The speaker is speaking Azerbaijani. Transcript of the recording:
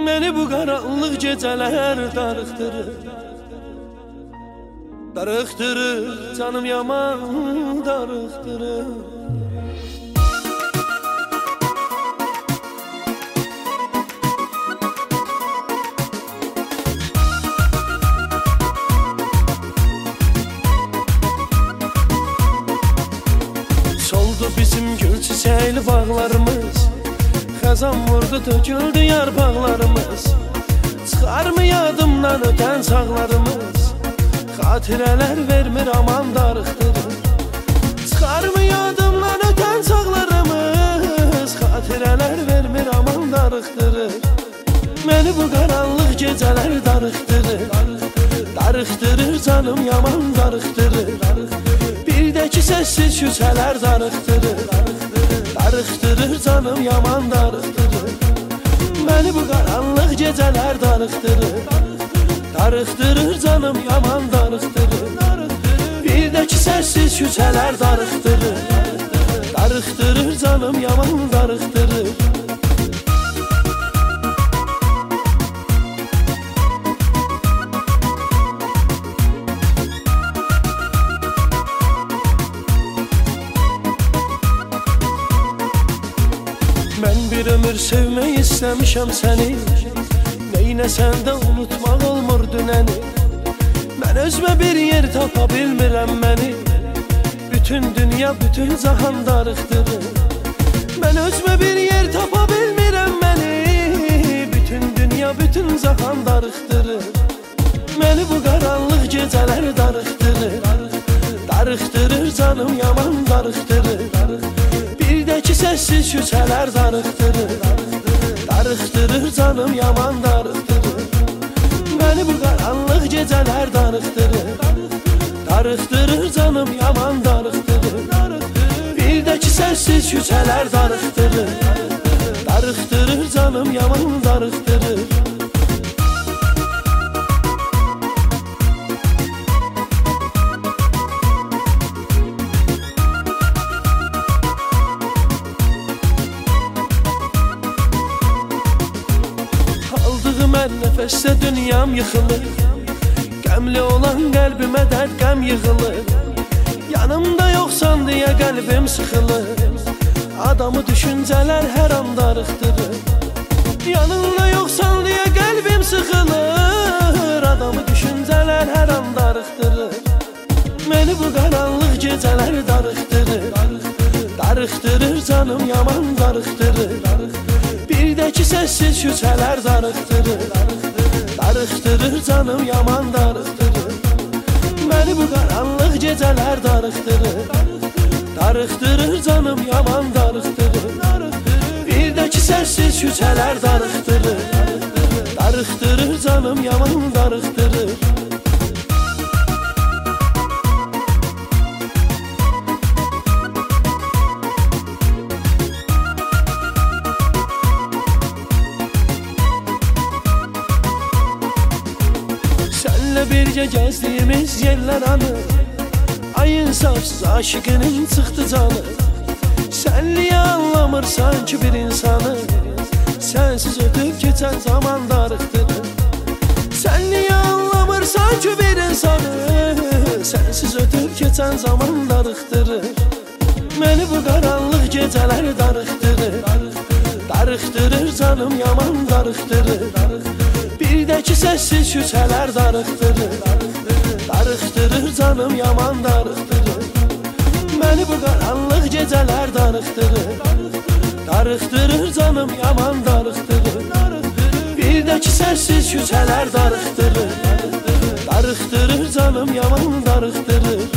Məni bu qaranlıq gecələr darıxdırır, darıxdırır, canım yaman darıxdırır. Soldu bizim gül çiçəkli bağlarımız, xəzan vurdu töküldü yarpaqlarımız. Çıxarmı yadımdan ötən çağlarımız, xatirələr vermir aman darıxdırır. Çıxarmı yadımdan ötən çağlarımız, xatirələr vermir aman darıxdırır. Məni bu qaranlıq gecələr darıxdırır, darıxdırır, canım yaman darıxdırır. Bir də ki səssiz küçələr darıxdırır, darıxdırır, canım yaman darıxdırır. Məni bu qaranlıq gecələr darıxdırır, darıxdırır, canım yaman darıxdırır. Bir də ki səssiz küçələr darıxdırır, darıxdırır, canım yaman darıxdırır. Mən bir ömür sevmək istəmişəm səni, neynəsən də unutmaq olmur dünəni. Mən özümə bir yer tapa bilmirəm məni, bütün dünya, bütün cahan darıxdırır. Mən özümə bir yer tapa bilmirəm məni, bütün dünya, bütün cahan darıxdırır. Məni bu qaranlıq gecələr darıxdırır, darıxdırır, canım yaman darıxdırır. Bir də ki səssiz küçələr darıxdırır, darıxdırır, canım yaman darıxdırır. Məni bu qaranlıq gecələr darıxdırır, darıxdırır, canım yaman darıxdırır. Bir də ki səssiz küçələr darıxdırır, darıxdırır, canım yaman darıxdırır. Mən nəfəsdə dünyam yıxılır, qəmli olan qəlbimə dərd qəm yığılır. Yanımda yoxsan deyə qəlbim sıxılır, adamı düşüncələr hər an darıxdırır. Yanımda yoxsan deyə qəlbim sıxılır, adamı düşüncələr hər an darıxdırır. Məni bu qaranlıq gecələr darıxdırır, darıxdırır, canım yaman darıxdırır. Bir də ki səssiz küçələr darıxdırır, darıxdırır, canım yaman darıxdırır. Məni bu qaranlıq gecələr darıxdırır, darıxdırır, canım yaman darıxdırır. Bir də ki səssiz küçələr darıxdırır, darıxdırır, canım yaman darıxdırır. Birgə gəzdiyimiz yerlər anı, ay insafsız aşıqının çıxdı canı. Sənliyə anlamırsan ki bir insanı, sənsiz ötüb keçən zaman darıxdırır. Sənliyə anlamırsan ki bir insanı, sənsiz ötüb keçən zaman darıxdırır. Məni bu qaranlıq gecələr darıxdırır, darıxdırır, canım yaman darıxdırır. Bir də ki səssiz küçələr darıxdırır, darıxdırır, canım yaman darıxdırır. Məni bu qaranlıq gecələr darıxdırır, darıxdırır, canım yaman darıxdırır. Bir də ki səssiz küçələr darıxdırır, darıxdırır, canım yaman darıxdırır.